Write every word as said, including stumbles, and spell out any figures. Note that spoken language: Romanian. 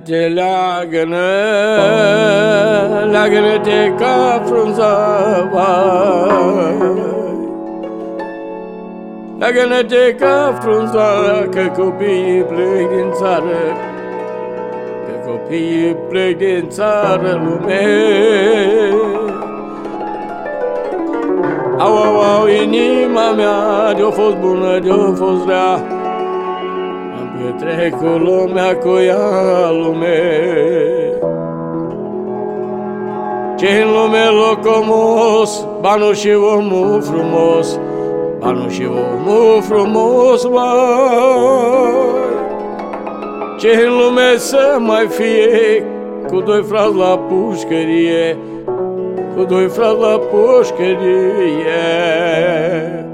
Leagă-ne-te, leagă-ne, leagă-ne-te ca frunza, vai. Leagă-ne-te ca frunza, că copiii plec din țară, că copiii plec din țară, lume. Au, au, au, inima mea, de-o fost bună, de-o fost rea, am petrecut lumea cu ea, lume. Ce-n lume locomos, banul și omul frumos, banul și omul frumos, vai. Ce-n lume să mai fie, cu doi frați la pușcărie, cu doi frați la pușcărie.